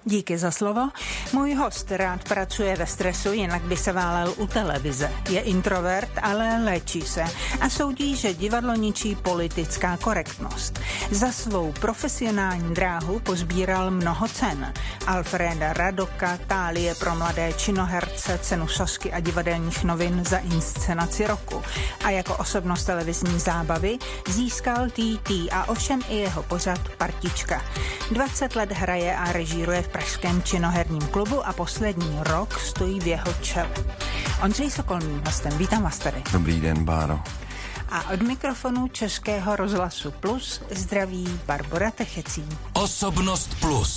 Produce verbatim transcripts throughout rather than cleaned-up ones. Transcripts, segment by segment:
Díky za slovo. Můj host rád pracuje ve stresu, jinak by se válel u televize. Je introvert, ale léčí se a soudí, že divadlo ničí politická korektnost. Za svou profesionální dráhu pozbíral mnoho cen. Alfreda Radoka, Tálie pro mladé činoherce, cenu Sosky a divadelních novin za inscenaci roku. A jako osobnost televizní zábavy získal T T a ovšem i jeho pořad Partička. dvacet let hraje a režíruje v pražském činoherním klubu a poslední rok stojí v jeho čele. Ondřej Sokol mým hostem, vítám vás tady. Dobrý den, Báro. A od mikrofonu Českého rozhlasu Plus zdraví Barbora Techecí. Osobnost Plus.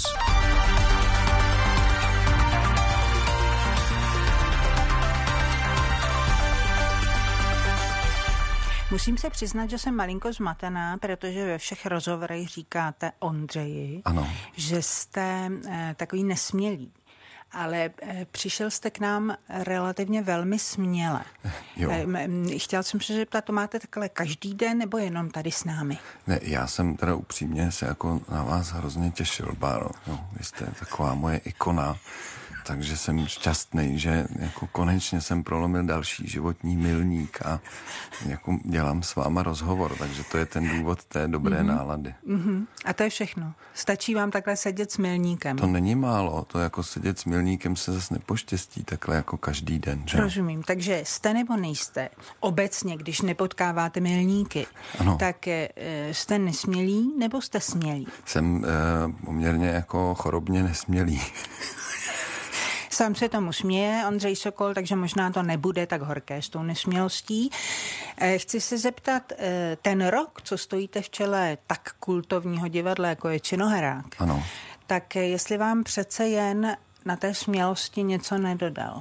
Musím se přiznat, že jsem malinko zmatená, protože ve všech rozhovorech říkáte Ondřeji, ano, že jste eh, takový nesmělý. Ale eh, přišel jste k nám relativně velmi směle. Jo. Eh, chtěl jsem se zeptat, to máte takhle každý den nebo jenom tady s námi? Ne, já jsem teda upřímně se jako na vás hrozně těšil, Báro. Jo, vy jste taková moje ikona. Takže jsem šťastný, že jako konečně jsem prolomil další životní milník a jako dělám s váma rozhovor, takže to je ten důvod té dobré mm-hmm. nálady. Mm-hmm. A to je všechno. Stačí vám takhle sedět s milníkem? To není málo, to jako sedět s milníkem se zase nepoštěstí takhle jako každý den. Že? Rozumím, takže jste nebo nejste? Obecně, když nepotkáváte milníky, ano. tak jste nesmělí nebo jste smělí? Jsem eh, poměrně jako chorobně nesmělý. Sám se tomu směje Ondřej Sokol, takže možná to nebude tak horké s tou nesmělostí. Chci se zeptat, ten rok, co stojíte v čele tak kultovního divadla, jako je Činoherák, ano. tak jestli vám přece jen na té smělosti něco nedodal?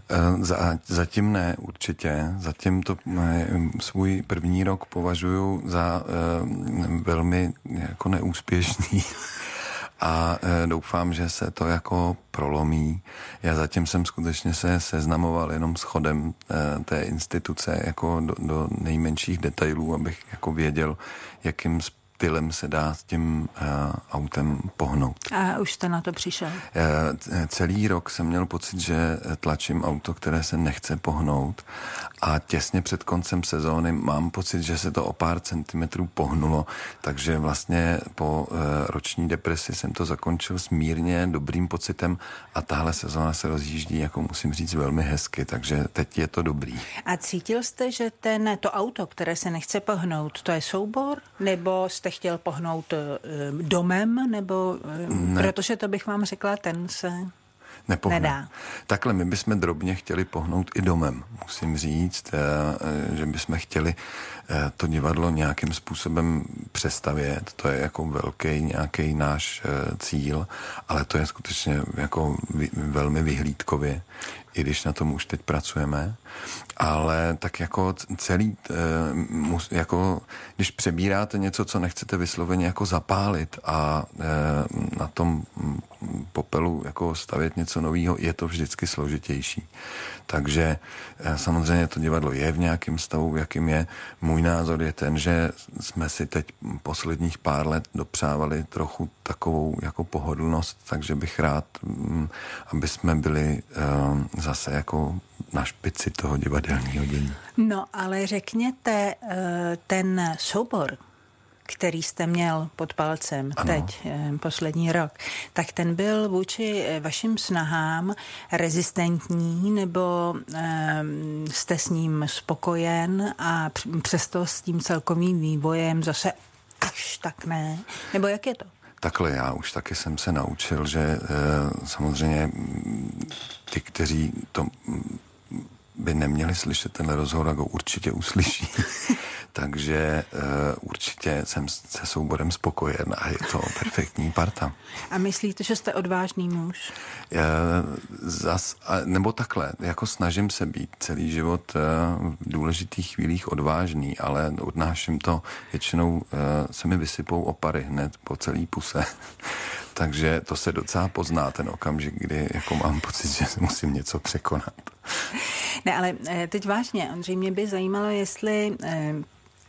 Zatím ne, určitě. Zatím to svůj první rok považuji za velmi jako neúspěšný. A e, doufám, že se to jako prolomí. Já zatím jsem skutečně se seznamoval jenom s chodem e, té instituce jako do, do nejmenších detailů, abych jako věděl, jakým stylem se dá s tím uh, autem pohnout. A už jste na to přišel? Uh, celý rok jsem měl pocit, že tlačím auto, které se nechce pohnout a těsně před koncem sezóny mám pocit, že se to o pár centimetrů pohnulo, takže vlastně po uh, roční depresi jsem to zakončil s mírně dobrým pocitem a tahle sezóna se rozjíždí, jako musím říct, velmi hezky, takže teď je to dobrý. A cítil jste, že ten, to auto, které se nechce pohnout, to je soubor? Nebo jste chtěl pohnout uh, domem, nebo uh, protože to bych vám řekla, ten se Nepohne. nedá. Takhle my bychom drobně chtěli pohnout i domem. Musím říct, uh, že bychom chtěli uh, to divadlo nějakým způsobem přestavět. To je jako velký nějaký náš uh, cíl, ale to je skutečně jako vy, velmi vyhlídkově, i když na tom už teď pracujeme. Ale tak jako celý, jako když přebíráte něco, co nechcete vysloveně jako zapálit a na tom popelu jako stavět něco nového, je to vždycky složitější. Takže samozřejmě to divadlo je v nějakém stavu, jakým je. Můj názor je ten, že jsme si teď posledních pár let dopřávali trochu takovou jako pohodlnost, takže bych rád, aby jsme byli zase jako na špici toho divadelního dění. No, ale řekněte, ten soubor, který jste měl pod palcem ano. teď, poslední rok, tak ten byl vůči vašim snahám rezistentní, nebo jste s ním spokojen a přesto s tím celkovým vývojem zase až tak ne? Nebo jak je to? Takhle já už taky jsem se naučil, že e, samozřejmě ty, kteří to by neměli slyšet tenhle rozhovor, ho určitě uslyší. Takže uh, určitě jsem se souborem spokojen a je to perfektní parta. A myslíte, že jste odvážný muž? Uh, zas, a, nebo takhle, jako snažím se být celý život uh, v důležitých chvílích odvážný, ale odnáším to, většinou uh, se mi vysypou opary hned po celý puse. Takže to se docela pozná ten okamžik, kdy jako mám pocit, že musím něco překonat. Ne, ale teď vážně, Ondřej, mě by zajímalo, jestli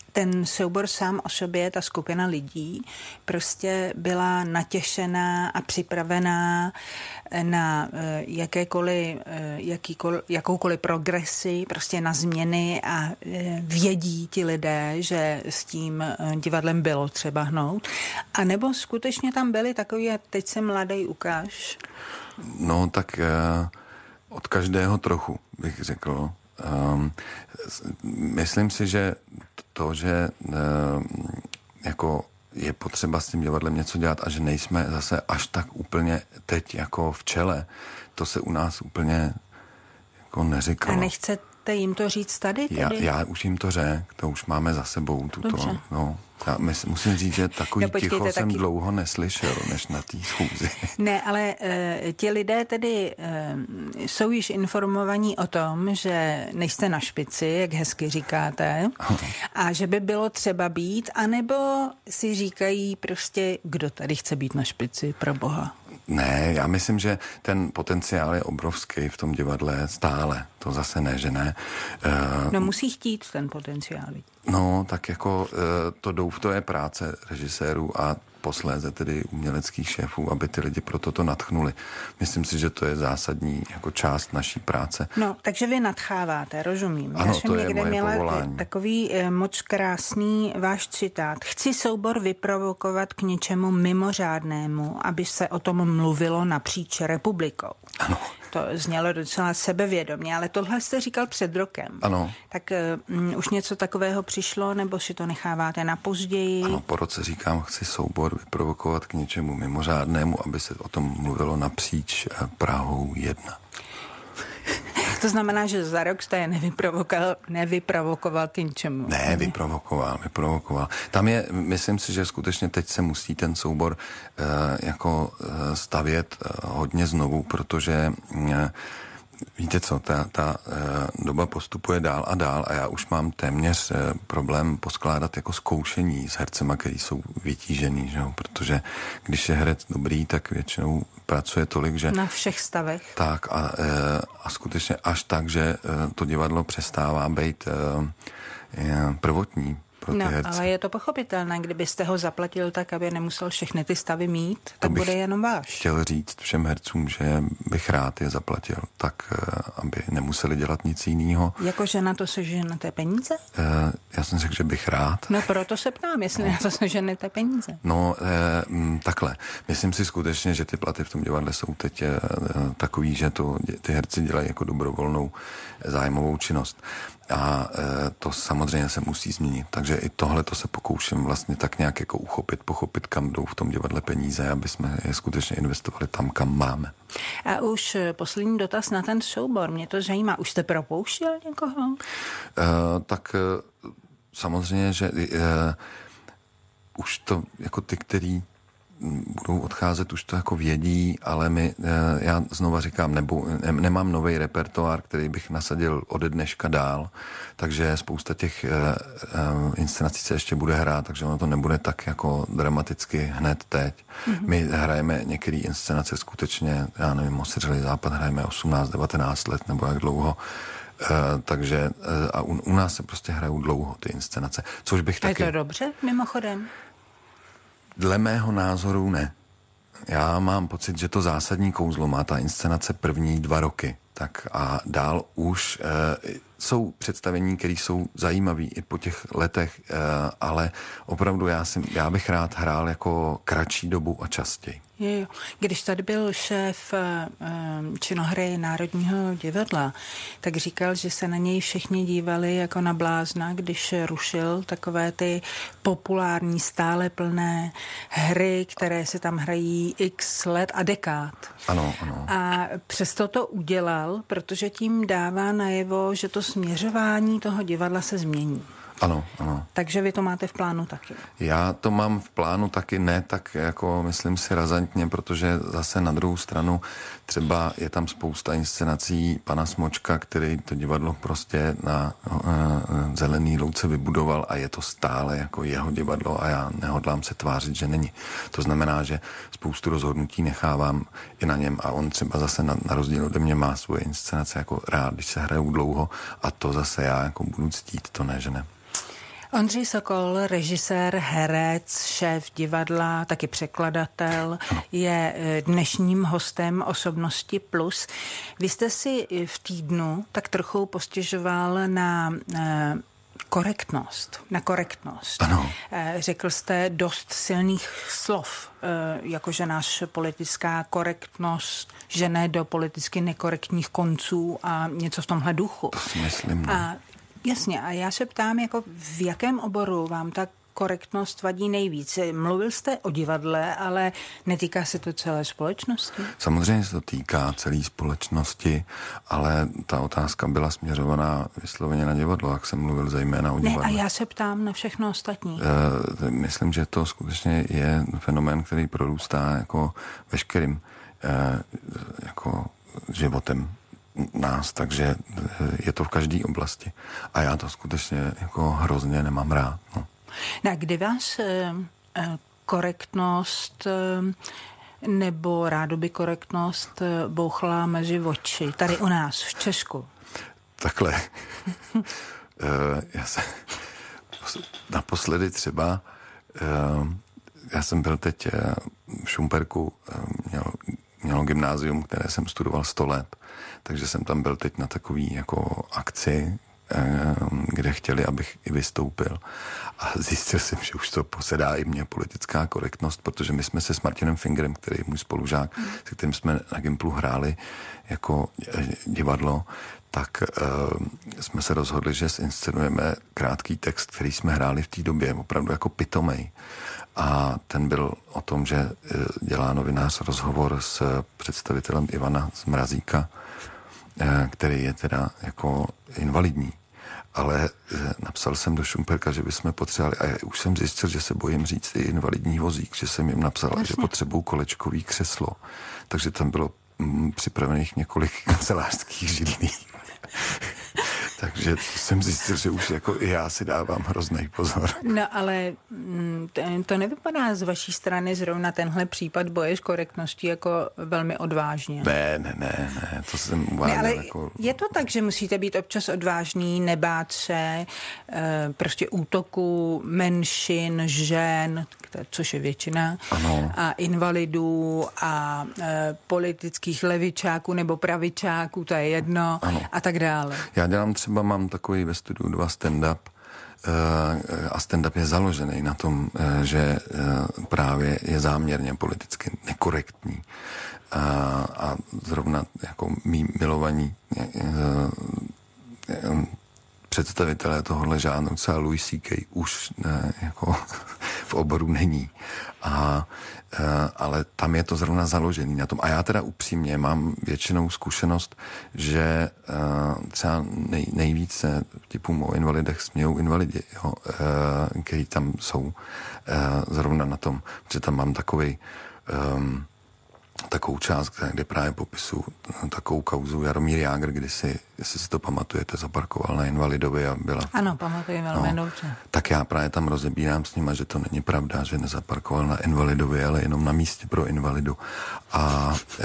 ten soubor sám o sobě, ta skupina lidí, prostě byla natěšená a připravená na jakékoliv, jakýkoliv, jakoukoliv progresi, prostě na změny a vědí ti lidé, že s tím divadlem bylo třeba hnout. A nebo skutečně tam byli takový, a teď se mladej ukáž? No tak od každého trochu, bych řekl. Um, myslím si, že to, že um, jako je potřeba s tím divadlem něco dělat a že nejsme zase až tak úplně teď jako v čele, to se u nás úplně jako neříkalo. A nechcete jim to říct tady? tady? Já, já už jim to řekl, to už máme za sebou. Tuto, no, já mysl, musím říct, že takový no, počkejte, ticho jsem taky... dlouho neslyšel, než na té schůzi. Ne, ale e, ti lidé tedy e, jsou již informovaní o tom, že nejste na špici, jak hezky říkáte, a že by bylo třeba být, anebo si říkají prostě, kdo tady chce být na špici, pro boha. Ne, já myslím, že ten potenciál je obrovský v tom divadle stále. To zase ne, že ne. Uh, no musí chtít ten potenciál. No, tak jako uh, to jdou, to je práce režisérů a posléze tedy uměleckých šéfů, aby ty lidi pro toto nadchnuli. Myslím si, že to je zásadní jako část naší práce. No, takže vy nadcháváte, rozumím. Ano, Já to je někde moje měla povolání. Takový eh, moc krásný váš citát. Chci soubor vyprovokovat k něčemu mimořádnému, aby se o tom mluvilo napříč republikou. Ano. To znělo docela sebevědomě, ale tohle jste říkal před rokem. Ano. Tak um, už něco takového přišlo, nebo si to necháváte na později? Ano, po roce říkám, chci soubor vyprovokovat k něčemu mimořádnému, aby se o tom mluvilo napříč Prahou jedna. To znamená, že za rok jste je nevyprovokoval, nevyprovokoval k ničemu. Ne, vyprovokoval, vyprovokoval. Tam je, myslím si, že skutečně teď se musí ten soubor uh, jako uh, stavět uh, hodně znovu, protože uh, víte co, ta, ta uh, doba postupuje dál a dál a já už mám téměř uh, problém poskládat jako zkoušení s hercema, který jsou vytížený, že jo? Protože když je herec dobrý, tak většinou pracuje tolik, že... Na všech stavech. Tak a, uh, a skutečně až tak, že uh, to divadlo přestává být uh, uh, prvotní. No, ale je to pochopitelné, kdybyste ho zaplatil tak, aby nemusel všechny ty stavy mít, to tak bude jenom váš. Chtěl říct všem hercům, že bych rád je zaplatil, tak aby nemuseli dělat nic jiného. Jakože na to seženete peníze? Uh, já jsem řekl, že bych rád. No proto se ptám, jestli no. na to seženete peníze. No uh, takhle. Myslím si skutečně, že ty platy v tom divadle jsou teď uh, takový, že to ty herci dělají jako dobrovolnou zájmovou činnost. A e, to samozřejmě se musí změnit. Takže i tohle to se pokouším vlastně tak nějak jako uchopit, pochopit, kam jdou v tom divadle peníze, aby jsme je skutečně investovali tam, kam máme. A už poslední dotaz na ten soubor. Mě to zajímá. Už jste propouštěl někoho? E, tak e, samozřejmě, že e, už to jako ty, který budou odcházet, už to jako vědí, ale my, já znova říkám, nebo, ne, nemám nový repertoár, který bych nasadil ode dneška dál, takže spousta těch uh, inscenací se ještě bude hrát, takže ono to nebude tak jako dramaticky hned teď. Mm-hmm. My hrajeme některé inscenace skutečně, já nevím, Osiřelý západ hrajeme osmnáct devatenáct let, nebo jak dlouho. Uh, takže uh, a u, u nás se prostě hrajou dlouho ty inscenace, což bych a taky... Je to dobře, mimochodem? Dle mého názoru ne. Já mám pocit, že to zásadní kouzlo má ta inscenace první dva roky. Tak a dál už e, jsou představení, které jsou zajímavé i po těch letech, e, ale opravdu já, si, já bych rád hrál jako kratší dobu a častěji. Jo, jo. Když tady byl šéf um, činohry Národního divadla, tak říkal, že se na něj všichni dívali jako na blázna, když rušil takové ty populární, stále plné hry, které se tam hrají x let a dekád. Ano, ano. A přesto to udělal, protože tím dává najevo, že to směřování toho divadla se změní. Ano, ano. Takže vy to máte v plánu taky? Já to mám v plánu taky, ne tak jako myslím si razantně, protože zase na druhou stranu třeba je tam spousta inscenací pana Smočka, který to divadlo prostě na uh, zelený louce vybudoval a je to stále jako jeho divadlo a já nehodlám se tvářit, že není. To znamená, že spoustu rozhodnutí nechávám i na něm a on třeba zase na, na rozdíl ode mě má svoje inscenace jako rád, když se hrajou dlouho a to zase já jako budu ctít, to ne, že ne. Ondřej Sokol, režisér, herec, šéf divadla, taky překladatel, je dnešním hostem Osobnosti plus. Vy jste si v týdnu tak trochu postěžoval na korektnost, na korektnost. Ano. Řekl jste dost silných slov, jakože náš politická korektnost žene do politicky nekorektních konců a něco v tomhle duchu. To si myslím, no. A jasně, a já se ptám, jako v jakém oboru vám ta korektnost vadí nejvíc? Mluvil jste o divadle, ale netýká se to celé společnosti? Samozřejmě se to týká celé společnosti, ale ta otázka byla směřovaná vysloveně na divadlo, jak jsem mluvil zejména o divadle. Ne, a já se ptám na všechno ostatní. E, myslím, že to skutečně je fenomén, který prorůstá jako veškerým e, jako životem nás, takže je to v každé oblasti. A já to skutečně jako hrozně nemám rád. No. No, kdy vás e, korektnost e, nebo rádoby korektnost e, bouchla mezi oči, tady u nás, v Česku? Takhle. e, já jsem naposledy třeba e, já jsem byl teď v Šumperku, měl, mělo gymnázium, které jsem studoval sto let, takže jsem tam byl teď na takový jako akci, kde chtěli, abych i vystoupil. A zjistil jsem, že už to posedá i mě politická korektnost, protože my jsme se s Martinem Fingerem, který je můj spolužák, mm. se kterým jsme na Gimplu hráli jako divadlo, tak uh, jsme se rozhodli, že zinscenujeme krátký text, který jsme hráli v té době, opravdu jako pitomej. A ten byl o tom, že uh, dělá novinář rozhovor s představitelem Ivana z Mrazíka, uh, který je teda jako invalidní. Ale eh, napsal jsem do Šumperka, že bychom potřebovali, a já už jsem zjistil, že se bojím říct i invalidní vozík, že jsem jim napsal, Jasně. že potřebuju kolečkový křeslo. Takže tam bylo mm, připravených několik kancelářských židlí. Takže jsem zjistil, že už jako i já si dávám hrozný pozor. No ale to nevypadá z vaší strany zrovna tenhle případ boje s korektností jako velmi odvážně. Ne, ne, ne, ne, to jsem uváděl. Ne, ale jako... je to tak, že musíte být občas odvážný, nebát se prostě útoku menšin, žen, což je většina, ano. a invalidů a politických levičáků nebo pravičáků, to je jedno, ano. a tak dále. Já dělám třeba, mám takový ve studiu dva stand-up a stand-up je založený na tom, že právě je záměrně politicky nekorektní. A zrovna jako mý milovaní představitelé tohohle žánru, třeba Louis C K už ne, jako v oboru není. A, ale tam je to zrovna založený na tom. A já teda upřímně mám většinou zkušenost, že třeba nej, nejvíce typům o invalidech smějou invalidi, jo, kteří tam jsou zrovna na tom, že tam mám takovej um, takovou část, kde právě popisu takovou kauzu Jaromír Jágr, kdy si, jestli si to pamatujete, zaparkoval na Invalidovi a byla... Ano, pamatuji velmi no, dobře. Tak já právě tam rozebírám s nima, že to není pravda, že nezaparkoval na Invalidovi, ale jenom na místě pro invalidu. A e,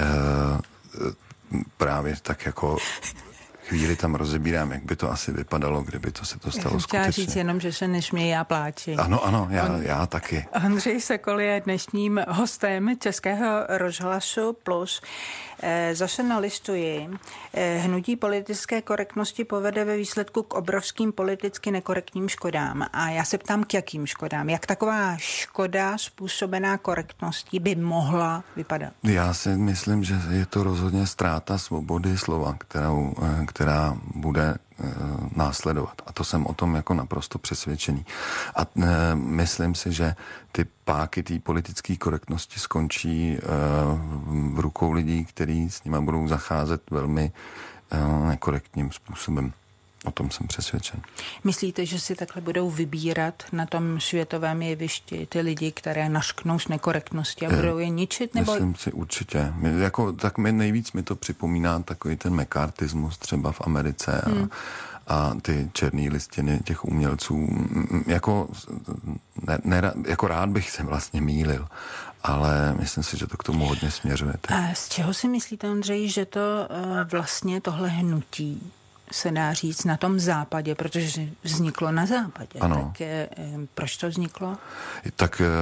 právě tak jako... chvíli tam rozebírám, jak by to asi vypadalo, kdyby to se to stalo skutečně. Chtěla říct jenom, že se nesmějí, já pláči. Ano, ano, já, On, já taky. Ondřej Sokol je dnešním hostem Českého rozhlasu Plus. E, zase nalistuji. E, hnutí politické korektnosti povede ve výsledku k obrovským politicky nekorektním škodám. A já se ptám, k jakým škodám? Jak taková škoda způsobená korektností by mohla vypadat? Já si myslím, že je to rozhodně ztráta svobody slova, kterou, která bude následovat. A to jsem o tom jako naprosto přesvědčený. A e, myslím si, že ty páky té politické korektnosti skončí e, v rukou lidí, kteří s nima budou zacházet velmi e, nekorektním způsobem. O tom jsem přesvědčen. Myslíte, že si takhle budou vybírat na tom světovém jevišti ty lidi, které našknou z nekorektnosti a budou je ničit? Nebo... Myslím si určitě. My, jako, tak mi nejvíc mi to připomíná takový ten mekartismus třeba v Americe a, hmm. a ty černé listiny těch umělců. Jako, ne, ne, jako rád bych se vlastně mýlil, ale myslím si, že to k tomu hodně směřuje. A z čeho si myslíte, Ondřej, že to vlastně tohle hnutí se dá říct, na tom západě, protože vzniklo na západě. Ano. Tak e, proč to vzniklo? Tak e,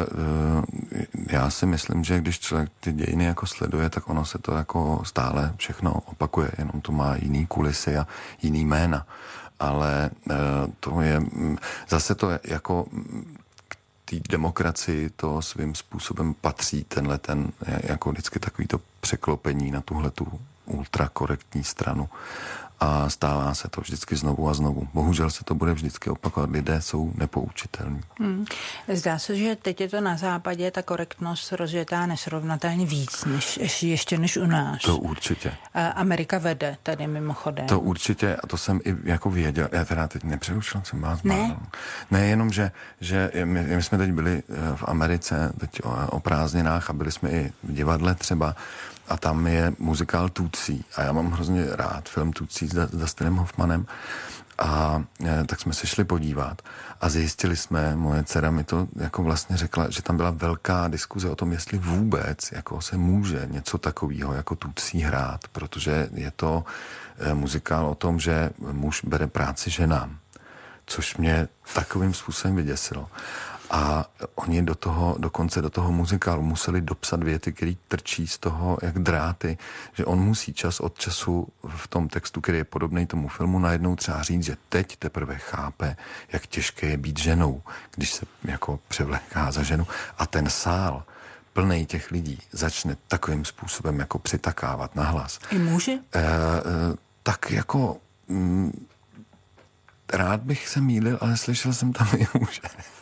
já si myslím, že když člověk ty dějiny jako sleduje, tak ono se to jako stále všechno opakuje, jenom to má jiný kulisy a jiný jména. Ale e, to je, zase to je jako k té demokracii to svým způsobem patří, tenhle ten, jako vždycky takový to překlopení na tuhletu ultrakorektní stranu. A stává se to vždycky znovu a znovu. Bohužel se to bude vždycky opakovat. Lidé jsou nepoučitelní. Hmm. Zdá se, že teď je to na západě ta korektnost rozjetá nesrovnatelně víc, než, ještě než u nás. To určitě. A Amerika vede tady mimochodem. To určitě, a to jsem i jako věděl. Já teda teď nepřerušil, jsem vás ne. bál. Ne, jenom, že, že my, my jsme teď byli v Americe teď o, o prázdninách a byli jsme i v divadle třeba. A tam je muzikál Tootsie a já mám hrozně rád film Tootsie s Dustinem Hoffmanem a e, tak jsme se šli podívat a zjistili jsme, moje dcera mi to jako vlastně řekla, že tam byla velká diskuze o tom, jestli vůbec jako se může něco takového jako Tootsie hrát, protože je to e, muzikál o tom, že muž bere práci ženám, což mě takovým způsobem vyděsilo. A oni do toho, dokonce do toho muzikálu museli dopsat věty, které trčí z toho, jak dráty, že on musí čas od času v tom textu, který je podobný tomu filmu, najednou třeba říct, že teď teprve chápe, jak těžké je být ženou, když se jako převléká za ženu. A ten sál plnej těch lidí začne takovým způsobem jako přitakávat na hlas. I muži? E, e, tak jako m, rád bych se mýlil, ale slyšel jsem tam i muže.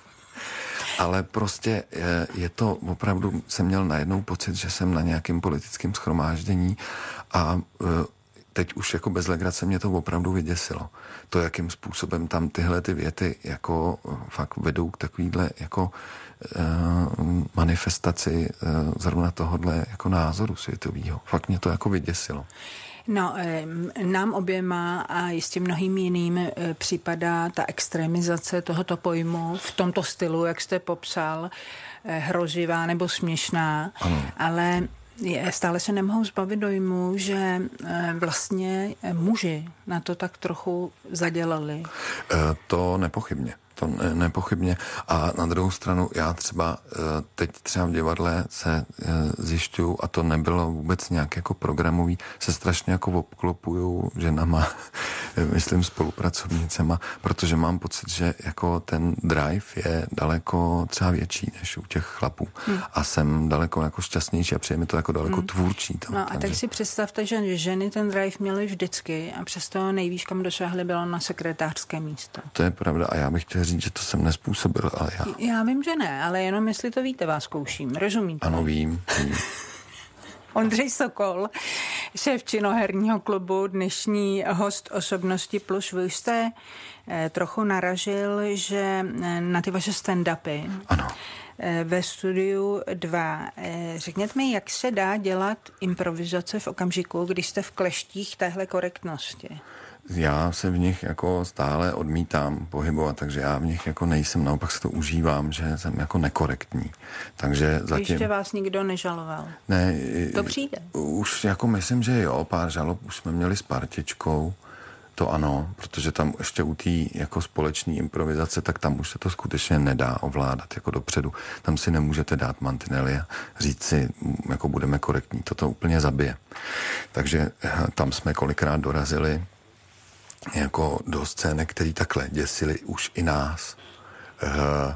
Ale prostě je, je to opravdu, jsem měl najednou pocit, že jsem na nějakém politickém shromáždění a teď už jako bez legrace mě to opravdu vyděsilo. To, jakým způsobem tam tyhle ty věty jako fakt vedou k takovýhle jako uh, manifestaci uh, zrovna tohodle jako názoru světovýho. Fakt mě to jako vyděsilo. No, nám oběma a jistě mnohým jiným připadá ta extremizace tohoto pojmu v tomto stylu, jak jste popsal, hrozivá nebo směšná, ano. Ale stále se nemohou zbavit dojmu, že vlastně muži na to tak trochu zadělali. To nepochybně. To ne, nepochybně. A na druhou stranu já třeba teď třeba v divadle se zjišťuju, a to nebylo vůbec nějak jako programový, se strašně jako obklopuju ženama, myslím spolupracovnicema, protože mám pocit, že jako ten drive je daleko třeba větší než u těch chlapů. Hmm. A jsem daleko jako šťastnější a přijde mi to jako daleko hmm. tvůrčí. Tam, no a takže... tak si představte, že ženy ten drive měly vždycky a přesto nejvíc, kam dosáhly, bylo na sekretářské místo. To je pravda a já bych chtěl říct, že to jsem nezpůsobil, ale já... Já vím, že ne, ale jenom jestli to víte, vás zkouším. Rozumíte? Ano, vím. vím. Ondřej Sokol, šéf činoherního klubu, dnešní host Osobnosti plus. Vy jste eh, trochu naražil, že eh, na ty vaše stand-upy ano. Eh, ve studiu dva. Eh, řekněte mi, jak se dá dělat improvizace v okamžiku, když jste v kleštích téhle korektnosti? Já se v nich jako stále odmítám pohybovat, takže já v nich jako nejsem, naopak si to užívám, že jsem jako nekorektní. Takže zatím... Ještě vás nikdo nežaloval? Ne. To přijde? Už jako myslím, že jo, pár žalob už jsme měli s partičkou, to ano, protože tam ještě u té jako společné improvizace, tak tam už se to skutečně nedá ovládat jako dopředu. Tam si nemůžete dát mantinely a říct si, jako budeme korektní, to to úplně zabije. Takže tam jsme kolikrát dorazili jako do scény, který takhle děsili už i nás. Uh,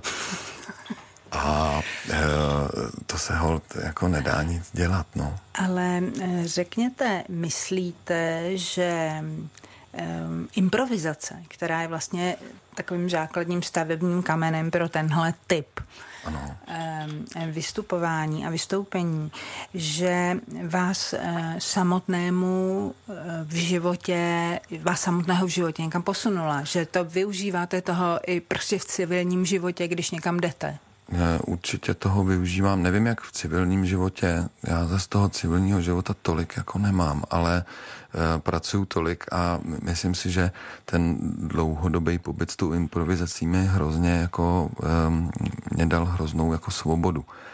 a uh, to se holt jako nedá nic dělat, no. Ale řekněte, myslíte, že um, improvizace, která je vlastně takovým základním stavebním kamenem pro tenhle typ ano. vystupování a vystoupení, že vás samotnému v životě, vás samotného v životě někam posunula, že to využíváte toho i prostě v civilním životě, když někam jdete? Určitě toho využívám. Nevím, jak v civilním životě. Já zase toho civilního života tolik jako nemám, ale uh, pracuju tolik a myslím si, že ten dlouhodobý pobyt s tou improvizací mi hrozně jako um, mě dal hroznou jako svobodu.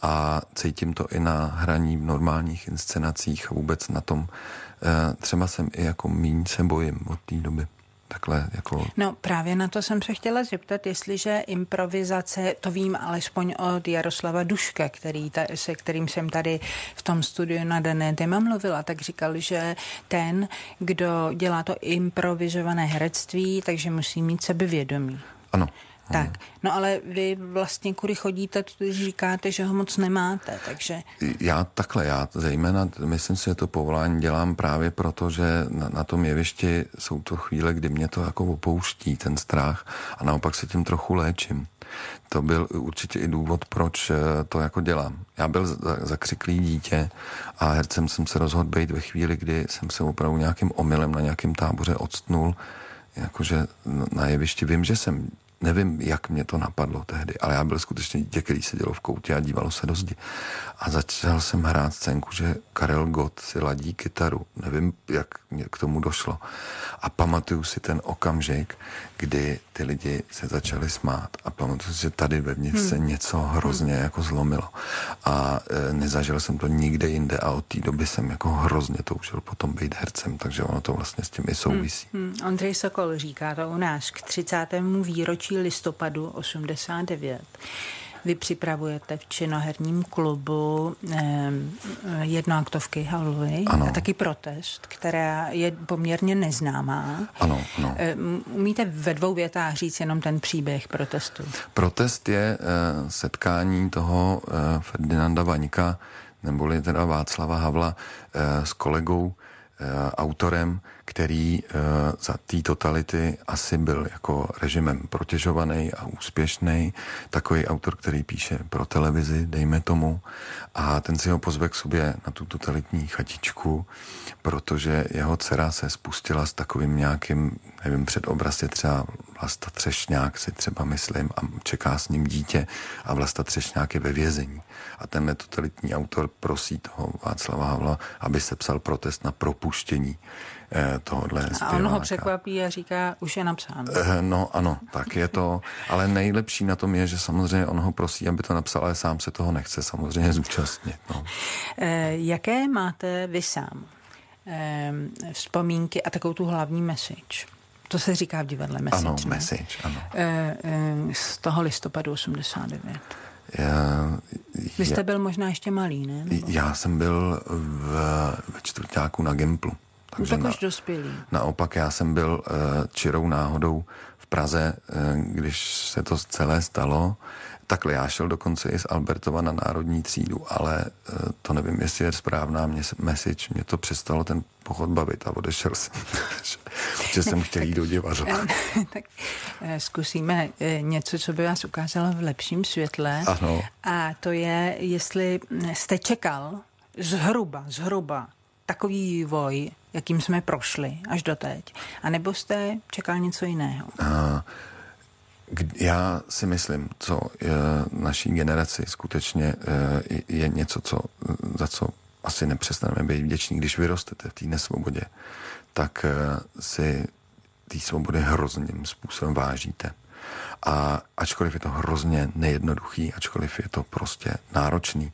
a cítím to i na hraní v normálních inscenacích a vůbec na tom. Třeba jsem i jako míň se bojím od té doby. Takhle jako... No právě na to jsem se chtěla zeptat, jestliže improvizace, to vím alespoň od Jaroslava Duška, který ta, se kterým jsem tady v tom studiu na dané téma mluvila, tak říkal, že ten, kdo dělá to improvizované herectví, takže musí mít sebevědomí. Ano. Tak, no ale vy vlastně kudy chodíte, když říkáte, že ho moc nemáte, takže... Já takhle, já zejména, myslím si, že to povolání dělám právě proto, že na, na tom jevišti jsou to chvíle, kdy mě to jako opouští, ten strach, a naopak se tím trochu léčím. To byl určitě i důvod, proč to jako dělám. Já byl zakřiklý dítě a hercem jsem se rozhodl být ve chvíli, kdy jsem se opravdu nějakým omylem na nějakém táboře odstnul, jakože na jevišti. Vím, že jsem Nevím, jak mě to napadlo tehdy, ale já byl skutečně dítě, který sedělo v koutě a dívalo se do zdi. A začal jsem hrát scénku, že Karel Gott si ladí kytaru. Nevím, jak mě k tomu došlo. A pamatuju si ten okamžik, kdy ty lidi se začali smát. A pamatuju si, že tady vevnitř hmm. se něco hrozně hmm. jako zlomilo. A e, nezažil jsem to nikde jinde a od té doby jsem jako hrozně toužil potom být hercem, takže ono to vlastně s tím i souvisí. Hmm. Hmm. Ondřej Sokol říká to u nás k třicátému výročí listopadu osmdesát devět. Vy připravujete v činoherním klubu eh, jednoaktovky Havlovy a taky Protest, která je poměrně neznámá. Ano, ano. Eh, umíte ve dvou větách říct jenom ten příběh Protestu? Protest je eh, setkání toho eh, Ferdinanda Vaňka, neboli teda Václava Havla, eh, s kolegou, eh, autorem, který uh, za té totality asi byl jako režimem protěžovaný a úspěšný. Takový autor, který píše pro televizi, dejme tomu. A ten si ho pozve k sobě na tu totalitní chatičku, protože jeho dcera se spustila s takovým nějakým, nevím, předobraz je třeba Vlasta Třešňák, si třeba myslím, a čeká s ním dítě a Vlasta Třešňák je ve vězení. A tenhle totalitní autor prosí toho Václava Havla, aby se psal protest na propuštění tohodle zpěváka. A on ho překvapí a říká, už je napsáno. No ano, tak je to, ale nejlepší na tom je, že samozřejmě on ho prosí, aby to napsal, ale sám se toho nechce samozřejmě zúčastnit. No. E, jaké máte vy sám e, vzpomínky a takovou tu hlavní message? To se říká v divadle message. Ano, ne? message, ano. E, e, z toho listopadu osmdesát devět. Já, vy jste já, byl možná ještě malý, ne? Nebo? Já jsem byl v, ve čtvrťáku na Gimplu. Takže tak už dospělý. Naopak já jsem byl uh, čirou náhodou v Praze, uh, když se to celé stalo. Takhle já šel dokonce i z Albertova na národní třídu, ale uh, to nevím, jestli je správná mě message. Mě to přestalo ten pochod bavit a odešel jsem. Že jsem chtěl jít do divadla. Tak zkusíme něco, co by vás ukázalo v lepším světle. Ano. A to je, jestli jste čekal zhruba, zhruba takový vývoj, jakým jsme prošli až doteď, anebo jste čekal něco jiného? A, já si myslím, co je naší generaci skutečně je něco, co, za co asi nepřestaneme být vděční. Když vyrostete v té nesvobodě, tak si té svobody hrozným způsobem vážíte. A ačkoliv je to hrozně nejednoduchý, ačkoliv je to prostě náročný,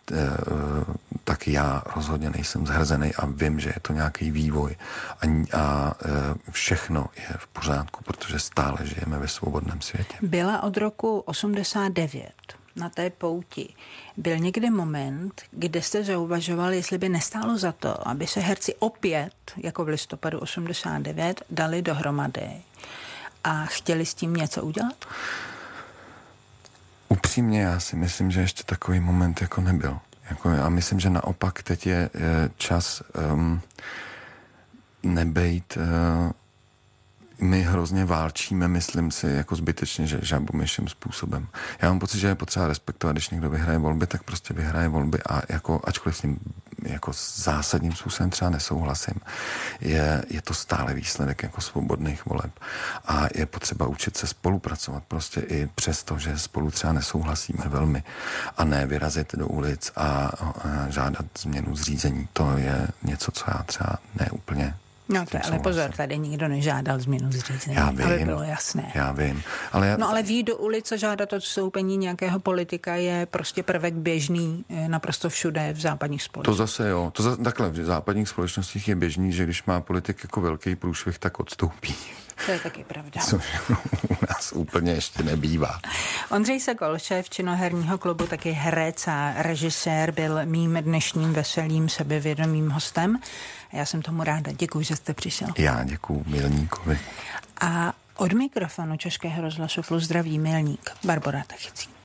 tak já rozhodně nejsem zhrzený a vím, že je to nějaký vývoj a, a všechno je v pořádku, protože stále žijeme ve svobodném světě. Byla od roku osmdesát devět na té pouti. Byl někde moment, kde jste zauvažovali, jestli by nestálo za to, aby se herci opět, jako v listopadu osmdesát devět, dali dohromady a chtěli s tím něco udělat? Upřímně já si myslím, že ještě takový moment jako nebyl. Jako, já myslím, že naopak teď je, je čas um, nebejt... Uh, my hrozně válčíme, myslím si, jako zbytečně, že žabomyším způsobem. Já mám pocit, že je potřeba respektovat, když někdo vyhraje volby, tak prostě vyhraje volby a jako, ačkoliv s ním jako zásadním způsobem třeba nesouhlasím, je, je to stále výsledek jako svobodných voleb. A je potřeba učit se spolupracovat prostě i přesto, že spolu třeba nesouhlasíme velmi a ne vyrazit do ulic a, a žádat změnu zřízení. To je něco, co já třeba neúplně No to je, ale pozor, tady nikdo nežádal změnu zřízení, já vím, aby bylo jasné. Já vím. Ale já... No ale výjít do ulice žádat odstoupení nějakého politika je prostě prvek běžný naprosto všude v západních společnostech. To zase jo, to za, takhle v západních společnostech je běžný, že když má politik jako velký průšvih, tak odstoupí. To je taky pravda. Což u nás úplně ještě nebývá. Ondřej Sekol, šéf činoherního klubu, taky herec a režisér, byl mým dnešním veselým sebevědomým hostem. Já jsem tomu ráda. Děkuji, že jste přišel. Já děkuju Milníkovi. A od mikrofonu Českého rozhlasu Plus zdraví Milník Barbora Tachicí.